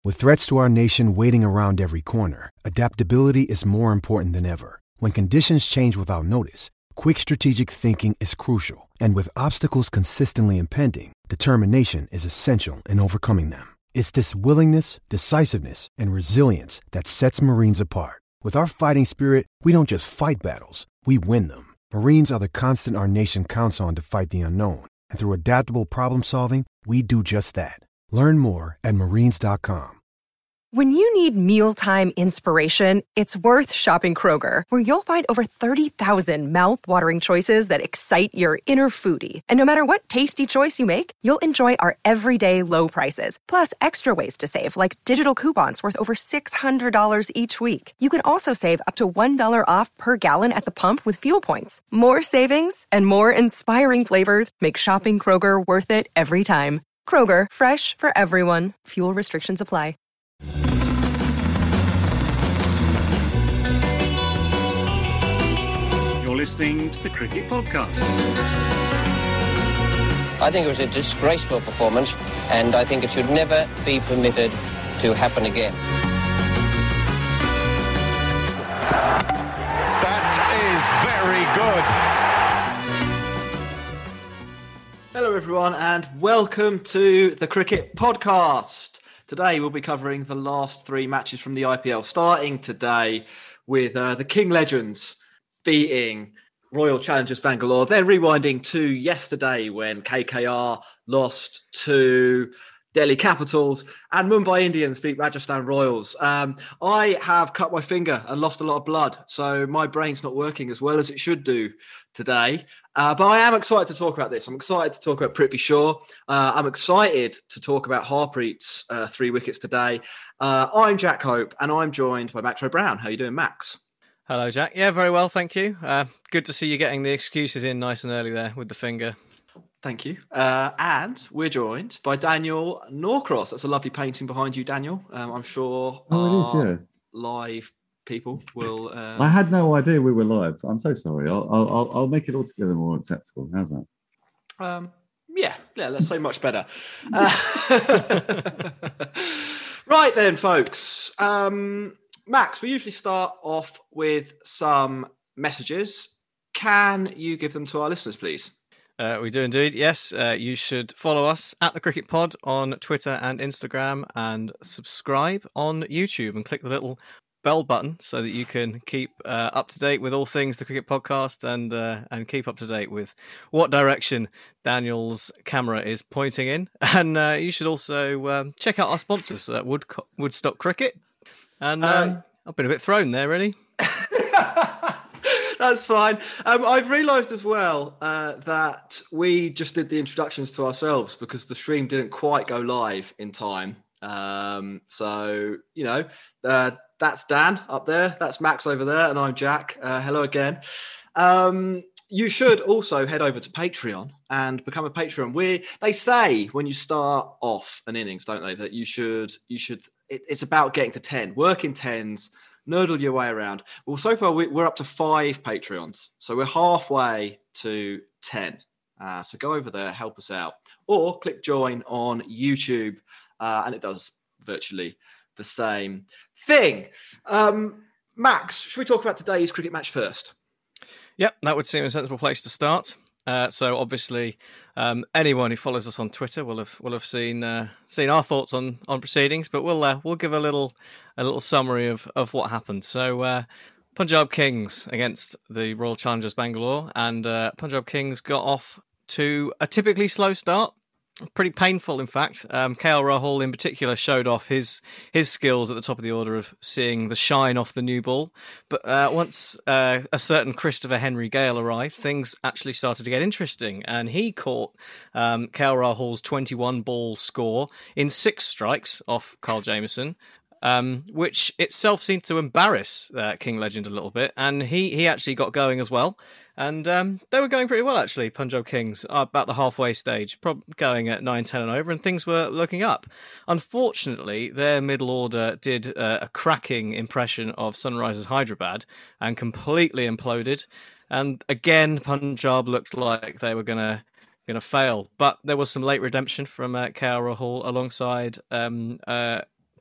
With threats to our nation waiting around every corner, adaptability is more important than ever. When conditions change without notice, quick strategic thinking is crucial. And with obstacles consistently impending, determination is essential in overcoming them. It's this willingness, decisiveness, and resilience that sets Marines apart. With our fighting spirit, we don't just fight battles, we win them. Marines are the constant our nation counts on to fight the unknown. And through adaptable problem solving, we do just that. Learn more at marines.com. When you need mealtime inspiration, it's worth shopping Kroger, where you'll find over 30,000 mouth-watering choices that excite your inner foodie. And no matter what tasty choice you make, you'll enjoy our everyday low prices, plus extra ways to save, like digital coupons worth over $600 each week. You can also save up to $1 off per gallon at the pump with fuel points. More savings and more inspiring flavors make shopping Kroger worth it every time. Kroger, fresh for everyone. Fuel restrictions apply. You're listening to the Cricket Podcast. I think it was a disgraceful performance, and I think it should never be permitted to happen again. That is very good. Hello everyone and welcome to the Cricket Podcast. Today we'll be covering the last three matches from the IPL, starting today with the King Legends beating Royal Challengers Bangalore, then rewinding to yesterday when KKR lost to Delhi Capitals and Mumbai Indians beat Rajasthan Royals. I have cut my finger and lost a lot of blood, so my brain's not working as well as it should do today. But I am excited to talk about this. I'm excited to talk about Prithvi Shaw. I'm excited to talk about Harpreet's 3 wickets today. I'm Jack Hope, and I'm joined by Max O'Brien. How are you doing, Max? Hello, Jack. Yeah, very well, thank you. Good to see you getting the excuses in nice and early there with the finger. Thank you. And we're joined by Daniel Norcross. That's a lovely painting behind you, Daniel. I'm sure live people will... I had no idea we were live. I'm so sorry. I'll make it all together more acceptable. How's that? Yeah, let's say much better. Right then, folks. Max, we usually start off with some messages. Can you give them to our listeners, please? We do indeed, yes. You should follow us at the Cricket Pod on Twitter and Instagram, and subscribe on YouTube and click the little bell button so that you can keep up to date with all things the Cricket Podcast and keep up to date with what direction Daniel's camera is pointing in. And you should also check out our sponsors, Woodstock Cricket. And I've been a bit thrown there, really. That's fine. I've realised as well that we just did the introductions to ourselves because the stream didn't quite go live in time. So, you know, that's Dan up there, that's Max over there, and I'm Jack. Hello again. You should also head over to Patreon and become a Patreon. They say when you start off an innings, don't they, that you should. It's about getting to 10, work in tens, nerdle your way around. Well, so far we're up to 5 Patreons, so we're halfway to 10. So go over there, help us out, or click join on YouTube, and it does virtually the same thing. Max, should we talk about today's cricket match first? Yep, that would seem a sensible place to start. So obviously, anyone who follows us on Twitter will have seen our thoughts on proceedings, but we'll give a little summary of what happened. So Punjab Kings against the Royal Challengers Bangalore, and Punjab Kings got off to a typically slow start. Pretty painful, in fact. KL Rahul, in particular, showed off his skills at the top of the order of seeing the shine off the new ball. But once a certain Christopher Henry Gale arrived, things actually started to get interesting. And he caught KL Rahul's 21-ball score in 6 strikes off Kyle Jamieson, which itself seemed to embarrass King Legend a little bit. And he actually got going as well. And they were going pretty well, actually, Punjab Kings, about the halfway stage, going at 9-10 and over, and things were looking up. Unfortunately, their middle order did a cracking impression of Sunrisers Hyderabad and completely imploded. And again, Punjab looked like they were going to fail. But there was some late redemption from KL Rahul alongside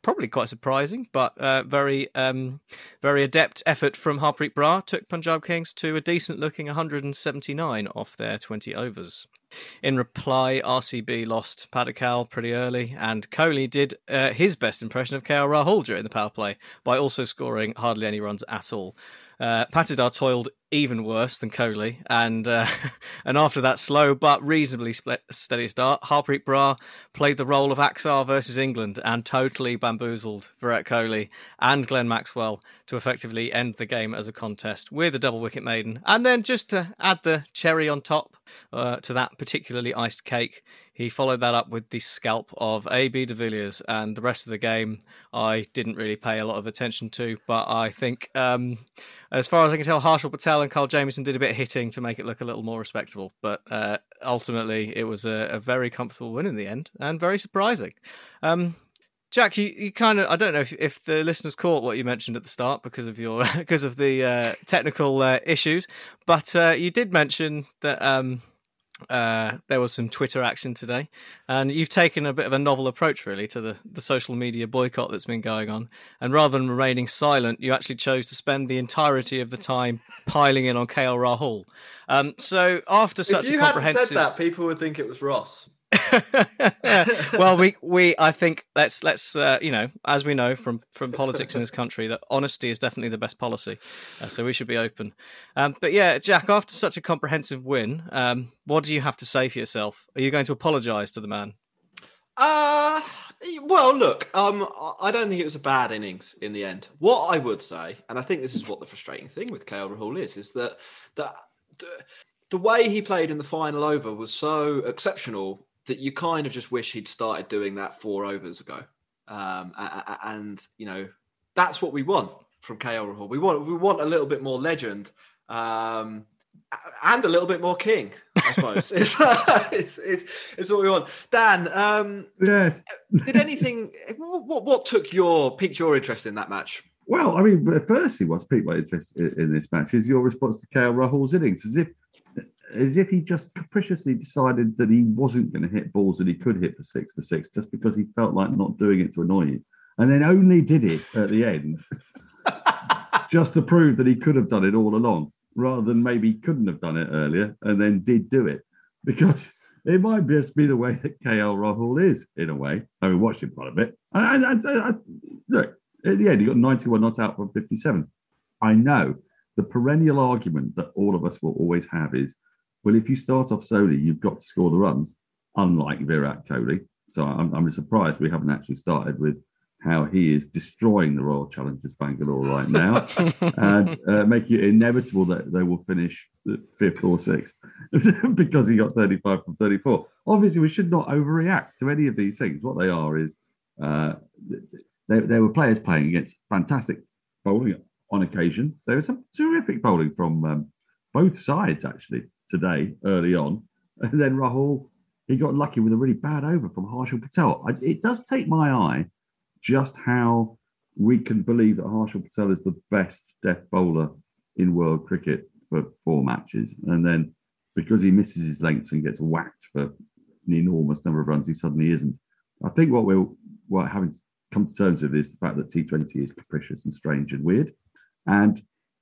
probably quite surprising, but very adept effort from Harpreet Brar took Punjab Kings to a decent-looking 179 off their 20 overs. In reply, RCB lost Padikkal pretty early, and Kohli did his best impression of KL Rahul during the power play by also scoring hardly any runs at all. Patidar toiled even worse than Kohli, and after that slow but reasonably steady start, Harpreet Brar played the role of Axar versus England and totally bamboozled Virat Kohli and Glenn Maxwell to effectively end the game as a contest with a double wicket maiden. And then just to add the cherry on top to that particularly iced cake, he followed that up with the scalp of AB de Villiers, and the rest of the game I didn't really pay a lot of attention to, but I think as far as I can tell, Harshal Patel and Carl Jamieson did a bit of hitting to make it look a little more respectable, but ultimately it was a very comfortable win in the end, and very surprising. Jack, you kind of, I don't know if the listeners caught what you mentioned at the start because of the technical issues, but you did mention that there was some Twitter action today, and you've taken a bit of a novel approach really to the social media boycott that's been going on, and rather than remaining silent, you actually chose to spend the entirety of the time piling in on KL Rahul. So after such a comprehensive... If you hadn't said that, people would think it was Ross. Well, I think let's as we know from politics in this country, that honesty is definitely the best policy, so we should be open. But yeah, Jack, after such a comprehensive win, what do you have to say for yourself? Are you going to apologise to the man? Well, look, I don't think it was a bad innings in the end. What I would say, and I think this is what the frustrating thing with KL Rahul is that the way he played in the final over was so exceptional that you kind of just wish he'd started doing that 4 overs ago. And that's what we want from KL Rahul. We want a little bit more legend and a little bit more king, I suppose. it's what we want. Dan, yes. Did anything, what piqued your interest in that match? Well, I mean, firstly, what's piqued my interest in this match is your response to KL Rahul's innings, as if he just capriciously decided that he wasn't going to hit balls that he could hit for six just because he felt like not doing it to annoy you, and then only did it at the end just to prove that he could have done it all along, rather than maybe couldn't have done it earlier and then did do it, because it might just be the way that KL Rahul is, in a way. I mean, watched him quite a bit. Look, at the end, he got 91 not out from 57. I know the perennial argument that all of us will always have is, well, if you start off slowly, you've got to score the runs, unlike Virat Kohli. So I'm surprised we haven't actually started with how he is destroying the Royal Challengers Bangalore right now and making it inevitable that they will finish 5th or 6th because he got 35 from 34. Obviously, we should not overreact to any of these things. What they are is they were players playing against fantastic bowling on occasion. There was some terrific bowling from both sides, actually, today, early on. And then Rahul, he got lucky with a really bad over from Harshal Patel. It does take my eye just how we can believe that Harshal Patel is the best death bowler in world cricket for 4 matches. And then because he misses his lengths and gets whacked for an enormous number of runs, he suddenly isn't. I think what we're having to come to terms with is the fact that T20 is capricious and strange and weird. And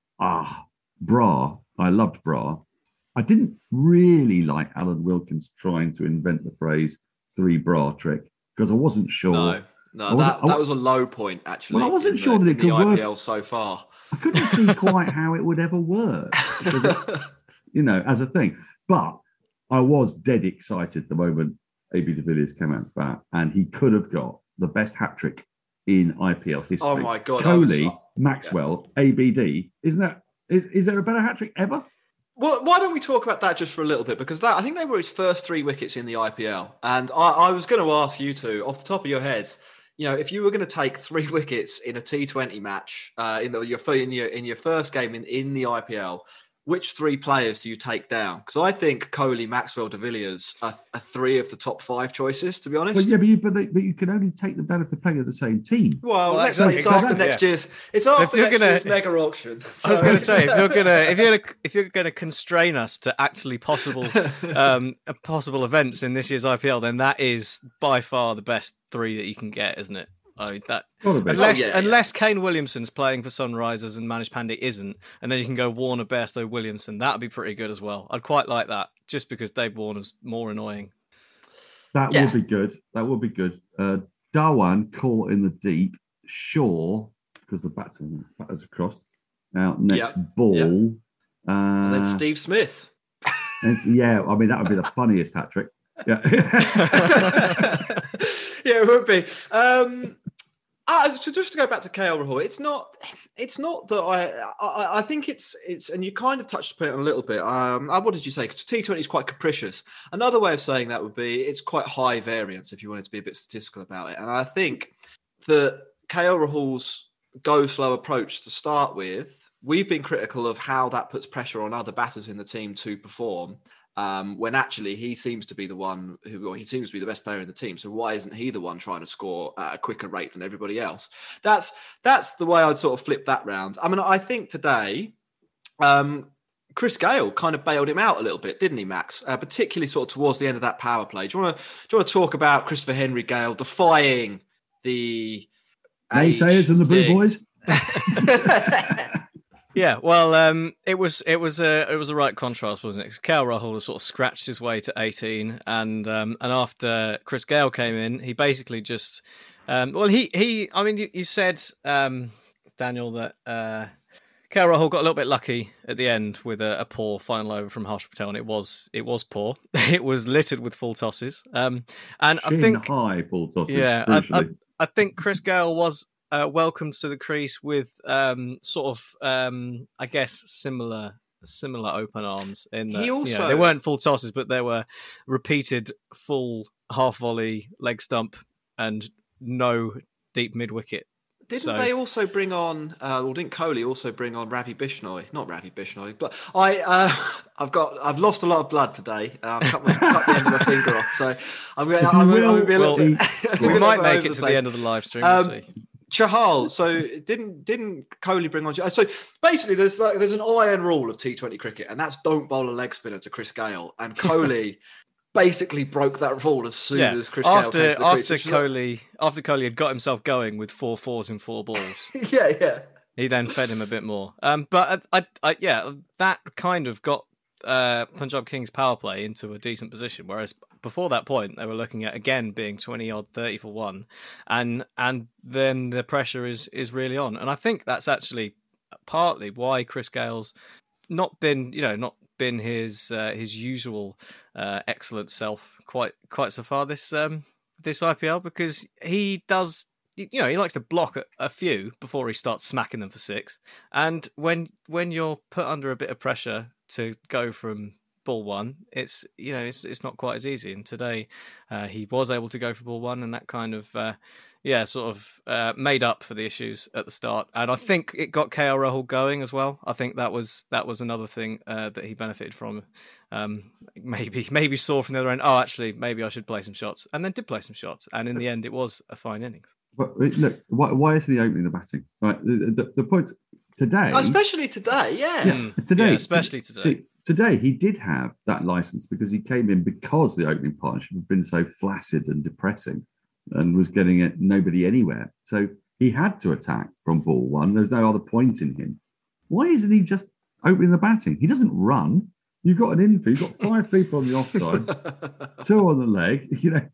Brar, I loved Brar. I didn't really like Alan Wilkins trying to invent the phrase 3 Brar trick because I wasn't sure. No, that was a low point, actually. Well, I wasn't sure that it could work. IPL so far. I couldn't see quite how it would ever work, because as a thing. But I was dead excited the moment AB de Villiers came out to bat, and he could have got the best hat trick in IPL history. Oh my God! Kohli, Maxwell, ABD. Is there a better hat trick ever? Well, why don't we talk about that just for a little bit? Because I think they were his first 3 wickets in the IPL. And I was going to ask you two, off the top of your heads, if you were going to take 3 wickets in a T20 match in your first game in the IPL, which 3 players do you take down? Because I think Kohli, Maxwell, de Villiers are 3 of the top 5 choices, to be honest. Well, yeah, but you can only take them down if they're playing at the same team. Well, let's say it's after next year's. It's after next year's mega auction. So. I was going to say, if you're gonna constrain us to actually possible events in this year's IPL, then that is by far the best 3 that you can get, isn't it? That Gotta be. unless Kane Williamson's playing for Sunrisers and Manish Pandey isn't, and then you can go Warner, Bairstow, Williamson. That'd be pretty good as well. I'd quite like that, just because Dave Warner's more annoying. That would be good. That would be good. Dhawan caught in the deep. Shaw, because the batters are crossed. Now next ball. Yep. And then Steve Smith. I mean that would be the funniest hat trick. Yeah. Yeah, it would be. Just to go back to KL Rahul, it's not that I think it's and you kind of touched upon it a little bit. What did you say? Because T20 is quite capricious. Another way of saying that would be it's quite high variance if you wanted to be a bit statistical about it. And I think that KL Rahul's go slow approach to start with, we've been critical of how that puts pressure on other batters in the team to perform. When actually he seems to be the one he seems to be the best player in the team. So why isn't he the one trying to score at a quicker rate than everybody else? That's the way I'd sort of flip that round. I mean, I think today, Chris Gale kind of bailed him out a little bit, didn't he, Max? Particularly sort of towards the end of that power play. Do you want to talk about Christopher Henry Gale defying the naysayers and the Blue Boys? Yeah, well, it was a right contrast, wasn't it? Because KL Rahul sort of scratched his way to 18, and after Chris Gale came in, he basically just, I mean, you said, Daniel, that KL Rahul got a little bit lucky at the end with a poor final over from Harsh Patel, and it was poor. It was littered with full tosses, and I think high full tosses. Yeah, I think Chris Gale was welcomed to the crease with I guess similar open arms in that they weren't full tosses, but they were repeated full half volley leg stump and no deep mid wicket. Didn't they also bring on? Didn't Kohli also bring on Ravi Bishnoi? Not Ravi Bishnoi, but I've lost a lot of blood today. I've cut the end of my finger off, so I'm going to be a little bit. We might make it to the end of the live stream. We'll see. Chahal. So didn't Kohli bring on? So basically, there's an iron rule of T20 cricket, and that's don't bowl a leg spinner to Chris Gale. And Kohli basically broke that rule as soon as Chris Gale came to the crease. After Kohli had got himself going with 4 fours in 4 balls. Yeah. He then fed him a bit more. But that kind of got Punjab Kings power play into a decent position, whereas before that point they were looking at again being 20 odd 30 for 1, and then the pressure is really on. And I think that's actually partly why Chris Gale's not been his usual excellent self quite so far this IPL, because he does, he likes to block a few before he starts smacking them for 6. And when you're put under a bit of pressure to go from ball 1, it's not quite as easy. And today he was able to go for ball 1, and that kind of made up for the issues at the start. And I think it got KL Rahul going as well. I think that was another thing that he benefited from. Maybe saw from the other end, actually, maybe I should play some shots, and then did play some shots. And in the end, it was a fine innings. But look, why isn't he opening the batting? Right, the point today, especially today, especially today. See, today he did have that license because he came in because the opening partnership had been so flaccid and depressing, and was getting nobody anywhere. So he had to attack from ball 1. There's no other point in him. Why isn't he just opening the batting? He doesn't run. You've got an infield. You've got 5 people on the offside, 2 on the leg.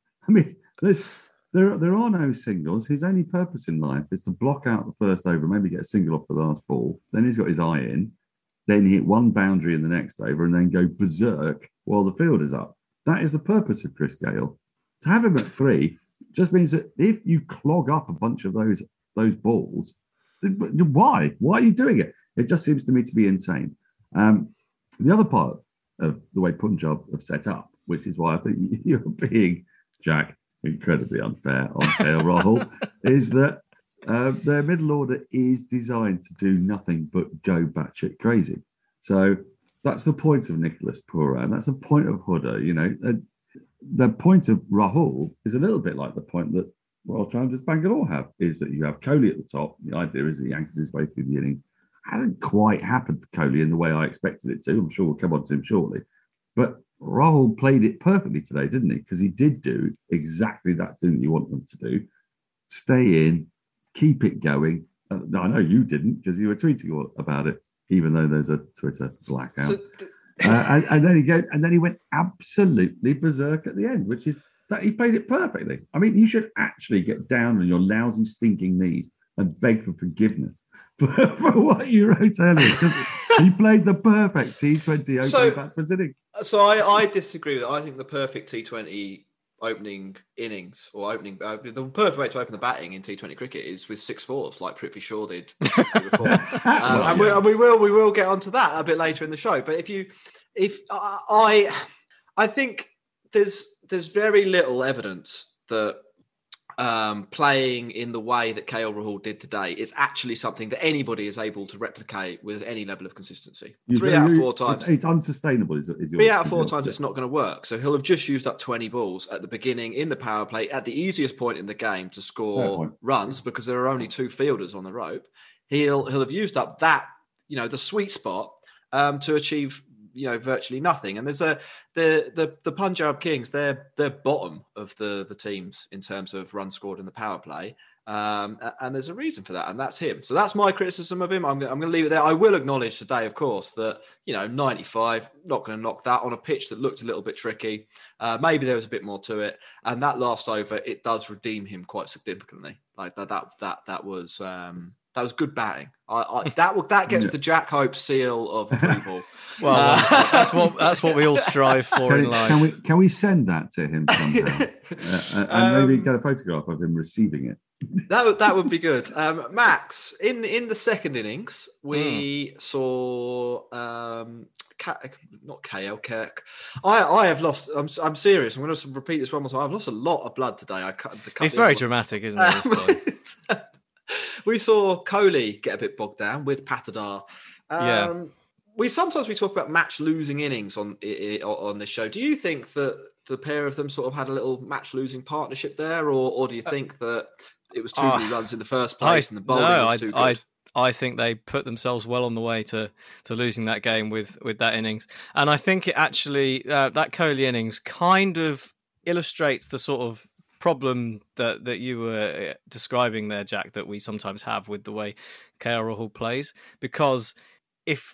There are no singles. His only purpose in life is to block out the first over, maybe get a single off the last ball. Then he's got his eye in. Then hit 1 boundary in the next over, and then go berserk while the field is up. That is the purpose of Chris Gale. To have him at 3 just means that if you clog up a bunch of those balls, why? Why are you doing it? It just seems to me to be insane. The other part of the way Punjab have set up, which is why I think you're being, Jack, incredibly unfair on KL Rahul, is that their middle order is designed to do nothing but go batshit crazy. So that's the point of Nicholas Pooran. That's the point of Huda. The point of Rahul is a little bit like the point that Royal Challengers Bangalore have, is that you have Kohli at the top. The idea is that he anchors his way through the innings. Hasn't quite happened for Kohli in the way I expected it to. I'm sure we'll come on to him shortly. But Rahul played it perfectly today, didn't he? Because he did do exactly that thing that you want them to do. stay in, keep it going. I know you didn't because you were tweeting about it, even though there's a Twitter blackout. And then he went absolutely berserk at the end, which is that he played it perfectly. I mean, you should actually get down on your lousy, stinking knees and beg for forgiveness for what you wrote earlier, because he played the perfect T20 opening batsman's innings. So I disagree with it. I think the perfect T20 opening innings or the perfect way to open the batting in T20 cricket is with 6-4s like Prithvi Shaw did before. And we will get onto that a bit later in the show. But I think there's very little evidence that playing in the way that KL Rahul did today is actually something that anybody is able to replicate with any level of consistency. 3 out of 4 times. It's unsustainable. Is 3 out of 4 times it's not going to work. So he'll have just used up 20 balls at the beginning in the power play at the easiest point in the game to score runs because there are only 2 fielders on the rope. He'll have used up that, the sweet spot to achieve virtually nothing. And there's the Punjab Kings, they're bottom of the teams in terms of runs scored in the power play. And there's a reason for that, and that's him. So that's my criticism of him. I'm going to leave it there. I will acknowledge today, of course, that 95, not going to knock that on a pitch that looked a little bit tricky. Maybe there was a bit more to it, and that last over, it does redeem him quite significantly. Like that was good batting. That gets the Jack Hope seal of approval. Well, that's what we all strive for in life. Can we send that to him somehow, and maybe get a photograph of him receiving it? That would be good. Max, in the second innings, we saw not KL Kirk. I have lost. I'm serious. I'm going to repeat this one more time. I've lost a lot of blood today. It's very dramatic, isn't it? We saw Kohli get a bit bogged down with Patidar. We sometimes talk about match losing innings on this show. Do you think that the pair of them sort of had a little match losing partnership there, or do you think that it was too many runs in the first place and the bowling was too good? I think they put themselves well on the way to losing that game with that innings, and I think it actually that Kohli innings kind of illustrates the sort of problem that you were describing there, Jack, that we sometimes have with the way KL Rahul plays. Because if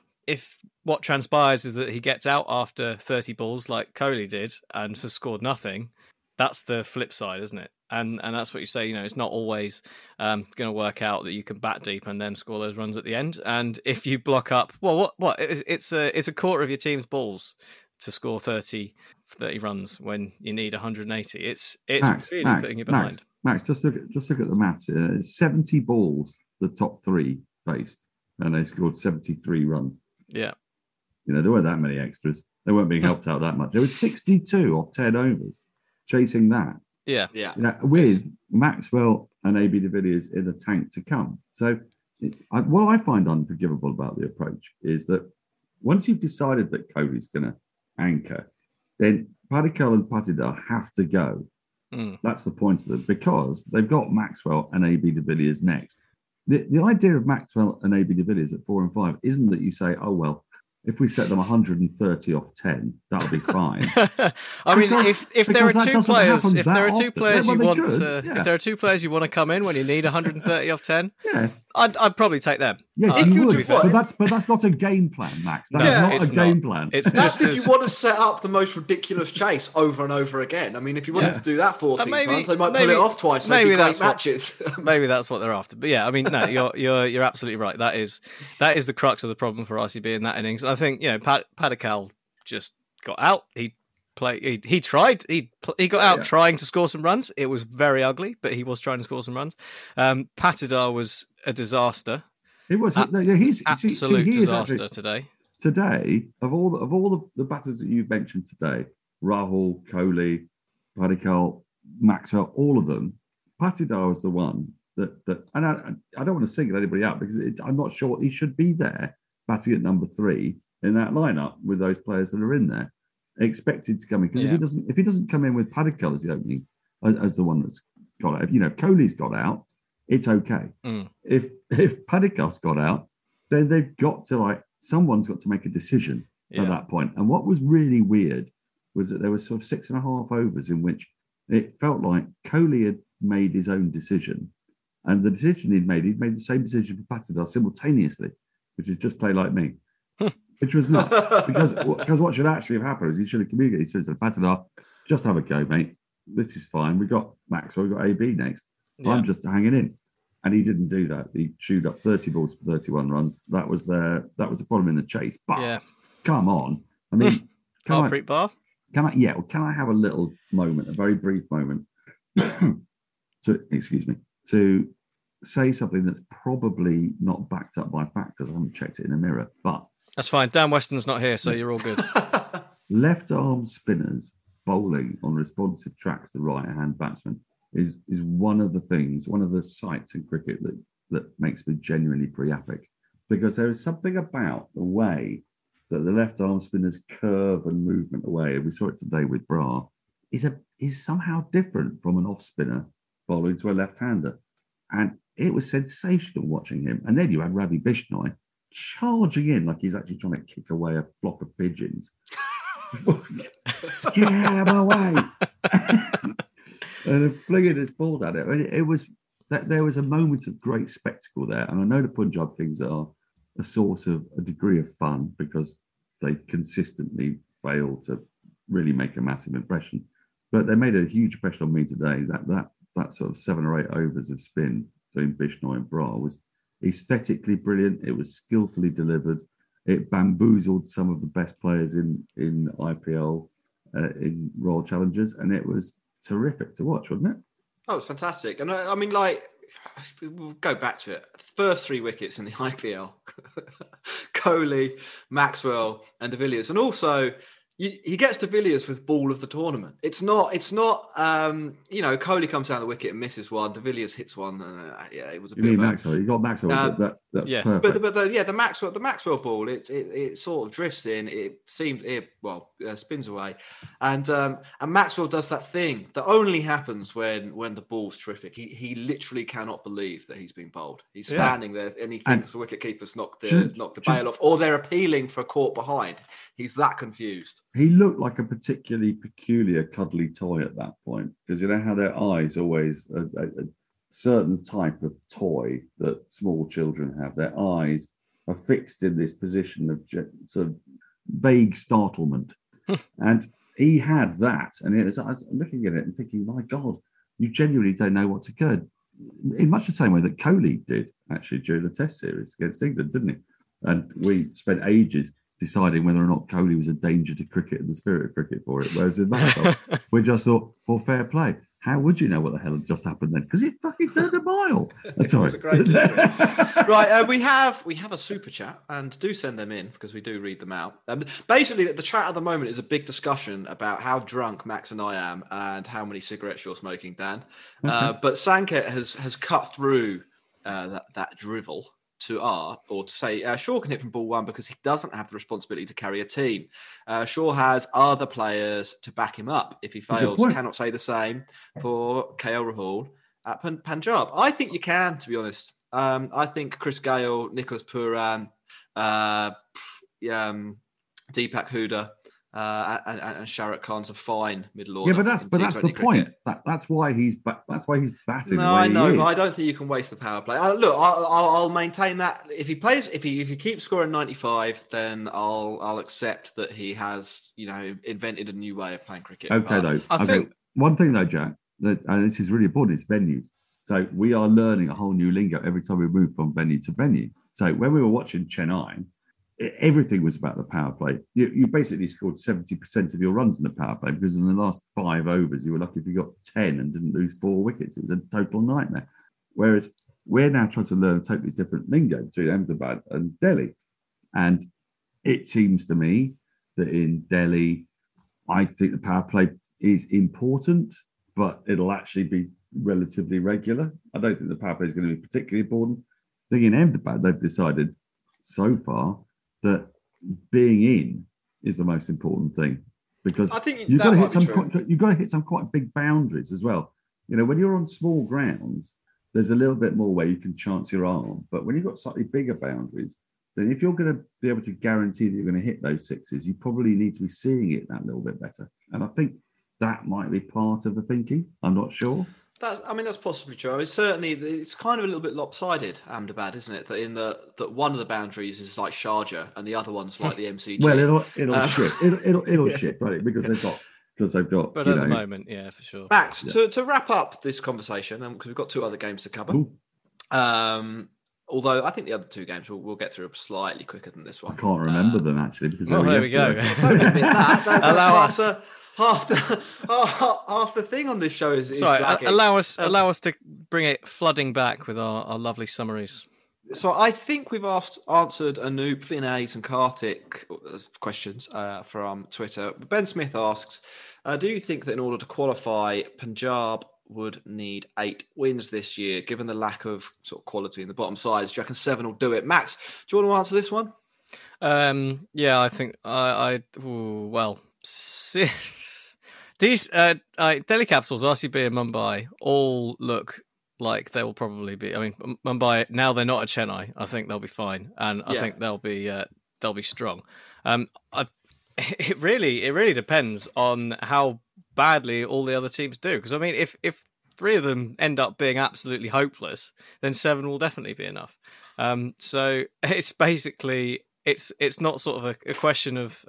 what transpires is that he gets out after 30 balls like Kohli did and has scored nothing, that's the flip side, isn't it? And that's what you say, it's not always going to work out that you can bat deep and then score those runs at the end. And if you block up, it's a quarter of your team's balls to score 30 runs when you need 180. It's Max, really putting you behind. Max, just look at the maths. It's 70 balls the top 3 faced, and they scored 73 runs. Yeah. There weren't that many extras. They weren't being helped out that much. There was 62 off 10 overs chasing that. Yeah. With Maxwell and AB de Villiers in the tank to come. So what I find unforgivable about the approach is that once you've decided that Kohli's going to anchor, then Padikkal and Patidar have to go. That's the point of it, because they've got Maxwell and AB de Villiers next. The idea of Maxwell and AB de Villiers at 4 and 5 isn't that you say, oh well, if we set them 130 off 10, that'll be fine. I mean, if there are 2 players, if there are 2 players you want, if there are 2 players you want to come in when you need 130 off 10, yes, I'd probably take them. Yes, you would. But that's not a game plan, Max. That's not a game plan. It's just if you want to set up the most ridiculous chase over and over again. I mean, if you wanted to do that 14 times, they might pull it off twice. Maybe that's matches. Maybe that's what they're after. But yeah, I mean, no, you're absolutely right. That is the crux of the problem for RCB in that innings. I think Padikkal just got out. He tried. He got out trying to score some runs. It was very ugly, but he was trying to score some runs. Patidar was a disaster. It was. He's absolute disaster today. Today, of all the batters that you've mentioned today, Rahul, Kohli, Padikkal, Maxwell, all of them, Patidar was the one that and I don't want to single anybody out because I'm not sure he should be there batting at number 3 in that lineup with those players that are in there, expected to come in. Because if he doesn't come in with Padikkal as the opening, as the one that's got out, if Kohli's got out, it's okay. If Padikkal's got out, then they've got to someone's got to make a decision at that point. And what was really weird was that there was sort of 6.5 overs in which it felt like Kohli made his own decision. And the decision he'd made the same decision for Patidar simultaneously, which is just play like me, which was nuts. because what should actually have happened is he should have communicated. He should have said, Patidar, just have a go, mate. This is fine. We got Maxwell, we got AB next. Yeah. I'm just hanging in. And he didn't do that. He chewed up 30 balls for 31 runs. That was the problem in the chase. But come on. I mean, can I have a little moment, a very brief moment, to say something that's probably not backed up by fact because I haven't checked it in a mirror. But that's fine. Dan Weston's not here, so you're all good. Left arm spinners bowling on responsive tracks to right-hand batsmen is one of the sights in cricket that makes me genuinely priapic, because there is something about the way that the left arm spinners curve and movement away, and we saw it today with Brar, is somehow different from an off spinner bowling to a left-hander. And it was sensational watching him. And then you had Ravi Bishnoi charging in like he's actually trying to kick away a flock of pigeons. Get out of my way. And flinging his ball at it. It was that there was a moment of great spectacle there. And I know the Punjab Kings are a source of a degree of fun because they consistently fail to really make a massive impression. But they made a huge impression on me today. That sort of 7 or 8 overs of spin between Bishnoi and Brar was aesthetically brilliant. It was skillfully delivered. It bamboozled some of the best players in IPL, in Royal Challengers, and it was terrific to watch, wasn't it? Oh, it was fantastic. And I mean, like, we'll go back to it. First 3 wickets in the IPL. Kohli, Maxwell, and de Villiers. And also, he gets de Villiers with ball of the tournament. It's not. Kohli comes down the wicket and misses one. De Villiers hits one. It was a bit. Maxwell? You got Maxwell. That's perfect. But the Maxwell ball. It sort of drifts in. Spins away, and Maxwell does that thing that only happens when the ball's terrific. He literally cannot believe that he's been bowled. He's standing there and he thinks the wicket keeper's knocked the bail off, or they're appealing for a caught behind. He's that confused. He looked like a particularly peculiar cuddly toy at that point, because you know how their eyes always a certain type of toy that small children have. Their eyes are fixed in this position of sort of vague startlement, and he had that. And I was looking at it and thinking, my God, you genuinely don't know what to do. In much the same way that Kohli did actually during the Test series against England, didn't he? And we spent ages deciding whether or not Kohli was a danger to cricket and the spirit of cricket for it. Whereas in that we just thought, well, fair play. How would you know what the hell had just happened then? Because it fucking turned a mile. Sorry. Right, we have a super chat, and do send them in because we do read them out. Basically, the chat at the moment is a big discussion about how drunk Max and I am and how many cigarettes you're smoking, Dan. But Sanket has cut through that drivel to say Shaw can hit from ball 1 because he doesn't have the responsibility to carry a team. Shaw has other players to back him up if he fails. Cannot say the same for KL Rahul at Punjab. I think you can, to be honest. I think Chris Gale, Nicholas Pooran, Deepak Hooda, and Sharat Khan's a fine middle order. Yeah, but that's the point. That's why he's batting. No, I know, but I don't think you can waste the power play. Look, I'll maintain that if he plays, if he keeps scoring 95, then I'll accept that he has invented a new way of playing cricket. Okay, I think one thing though, Jack, and this is really important. It's venues. So we are learning a whole new lingo every time we move from venue to venue. So when we were watching Chennai, everything was about the power play. You basically scored 70% of your runs in the power play because in the last 5 overs, you were lucky if you got 10 and didn't lose 4 wickets. It was a total nightmare. Whereas we're now trying to learn a totally different lingo between Ahmedabad and Delhi. And it seems to me that in Delhi, I think the power play is important, but it'll actually be relatively regular. I don't think the power play is going to be particularly important. I think in Ahmedabad, they've decided so far that being in is the most important thing, because I think you've got to hit some quite big boundaries as well. When you're on small grounds, there's a little bit more where you can chance your arm, but when you've got slightly bigger boundaries, then if you're going to be able to guarantee that you're going to hit those sixes, you probably need to be seeing it that little bit better. And I think that might be part of the thinking. I'm not sure. That's possibly true. I mean, certainly, it's kind of a little bit lopsided, Ahmedabad, isn't it? That one of the boundaries is like Sharjah and the other one's like the MCG. Well, it'll shift. It'll shift, right? Because they've got. But at the moment, yeah, for sure. Max, to wrap up this conversation, because we've got 2 other games to cover. Although I think the other 2 games we'll get through slightly quicker than this one. I can't remember them actually because there we go. Don't admit that. Allow us. Half the thing on this show is sorry. blagging. Allow us to bring it flooding back with our lovely summaries. So I think we've answered Anoop, Vinay, and Kartik questions from Twitter. Ben Smith asks, do you think that in order to qualify, Punjab would need 8 wins this year, given the lack of sort of quality in the bottom sides? Do you reckon 7 will do it? Max, do you want to answer this one? Yeah, I think these Delhi Capitals, RCB, and Mumbai all look like they will probably be. I mean, Mumbai now they're not at Chennai. I think they'll be fine, and I think they'll be strong. It really depends on how badly all the other teams do. Because I mean, if 3 of them end up being absolutely hopeless, then 7 will definitely be enough. So it's basically it's not sort of a question of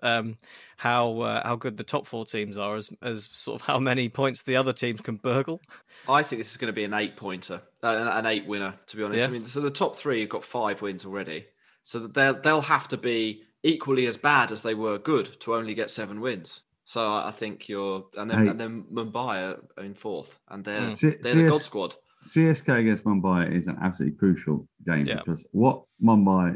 how good the top 4 teams are as sort of how many points the other teams can burgle. I think this is going to be an 8-pointer, an 8 winner. To be honest, I mean, so the top 3 have got 5 wins already, so that they'll have to be equally as bad as they were good to only get 7 wins. So I think and then Mumbai are in 4th, and they're the God squad. CSK against Mumbai is an absolutely crucial game because what Mumbai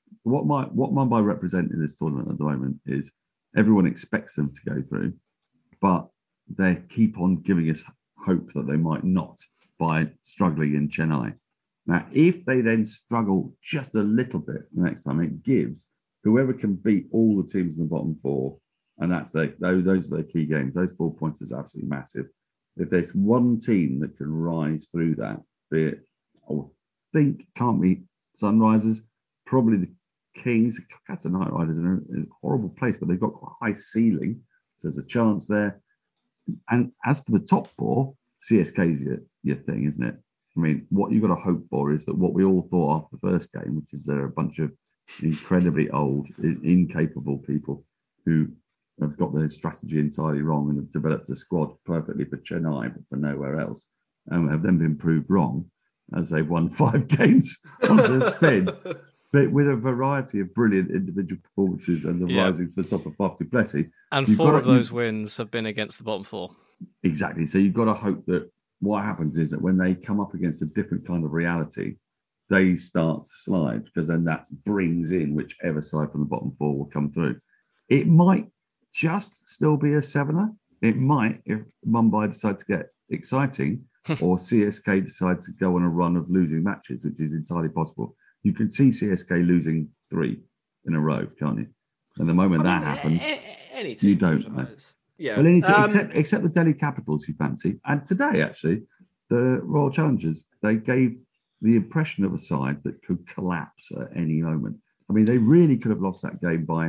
represent in this tournament at the moment is everyone expects them to go through, but they keep on giving us hope that they might not by struggling in Chennai. Now, if they then struggle just a little bit the next time, it gives whoever can beat all the teams in the bottom 4, and those are their key games. Those 4 points are absolutely massive. If there's one team that can rise through that, be it, I think, can't be Sunrisers, probably the Kings. Cats and Knight Riders are in a horrible place, but they've got quite a high ceiling, so there's a chance there. And as for the top 4, CSK's your thing, isn't it? I mean, what you've got to hope for is that what we all thought after the first game, which is they're a bunch of incredibly old, incapable people who have got their strategy entirely wrong and have developed a squad perfectly for Chennai, but for nowhere else, and have then been proved wrong as they've won 5 games on the spin. But with a variety of brilliant individual performances and the rising to the top of Faf du Plessis. And 4 of those wins have been against the bottom 4. Exactly. So you've got to hope that what happens is that when they come up against a different kind of reality, they start to slide, because then that brings in whichever side from the bottom 4 will come through. It might just still be a 7er. It might, if Mumbai decide to get exciting or CSK decide to go on a run of losing matches, which is entirely possible. You can see CSK losing 3 in a row, can't you? And the moment that happens, you don't know. Yeah. Well, except the Delhi Capitals, you fancy. And today, actually, the Royal Challengers, they gave the impression of a side that could collapse at any moment. I mean, they really could have lost that game by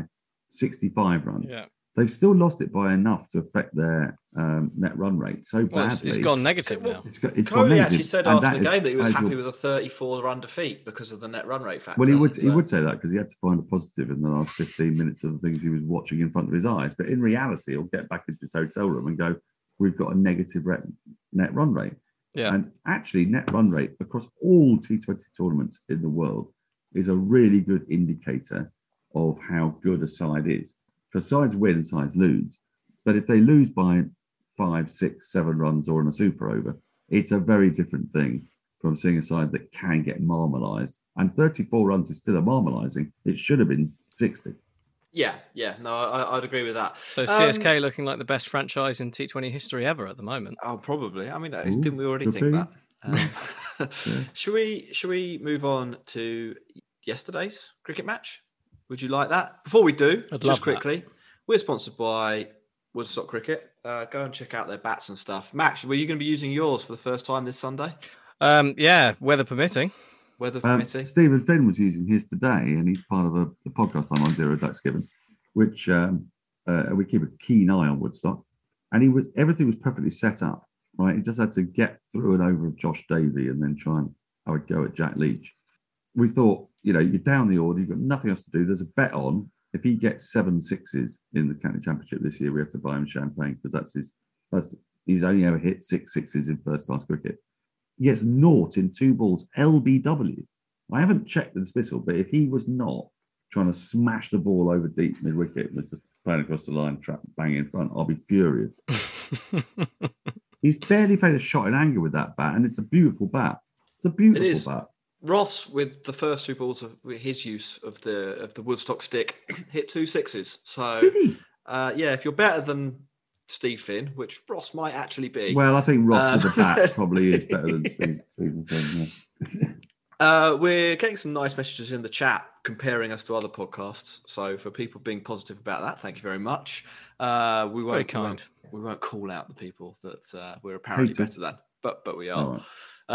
65 runs. Yeah. They've still lost it by enough to affect their net run rate so badly. It's gone negative now. It's gone negative. Actually said after the game that he was happy with a 34-run defeat because of the net run rate factor. Well, he would say that because he had to find a positive in the last 15 minutes of the things he was watching in front of his eyes. But in reality, he'll get back into his hotel room and go, we've got a negative net run rate. Yeah. And actually, net run rate across all T20 tournaments in the world is a really good indicator of how good a side is. Because sides win, sides lose. But if they lose by 5, 6, 7 runs or in a super over, it's a very different thing from seeing a side that can get marmalised. And 34 runs is still a marmalising. It should have been 60. Yeah. No, I'd agree with that. So CSK looking like the best franchise in T20 history ever at the moment. Oh, probably. I mean, didn't we already think that? Yeah. Should we move on to yesterday's cricket match? Would you like that? Before we do, just quickly, we're sponsored by Woodstock Cricket. Go and check out their bats and stuff. Max, were you going to be using yours for the first time this Sunday? Yeah, weather permitting. Stephen Finn was using his today, and he's part of the podcast I'm on, Zero Ducks Given, which we keep a keen eye on Woodstock. And everything was perfectly set up. right? He just had to get through and over Josh Davey and then try and have a go at Jack Leach. We thought, you're down the order, you've got nothing else to do. There's a bet on. If he gets 7 sixes in the county championship this year, we have to buy him champagne because he's only ever hit 6 sixes in first class cricket. He gets 0 in 2 balls, LBW. I haven't checked the dismissal, but if he was not trying to smash the ball over deep mid wicket and was just playing across the line, trap bang in front, I'll be furious. He's barely played a shot in anger with that bat, and it's a beautiful bat. It's a beautiful bat. Ross, with the first 2 balls of his use of the Woodstock stick, hit 2 sixes. So, did he? If you're better than Steve Finn, which Ross might actually be. Well, I think Ross with the bat probably is better than Stephen Finn. Yeah. We're getting some nice messages in the chat comparing us to other podcasts. So for people being positive about that, thank you very much. We won't call out the people that we're apparently better than, but we are. Right.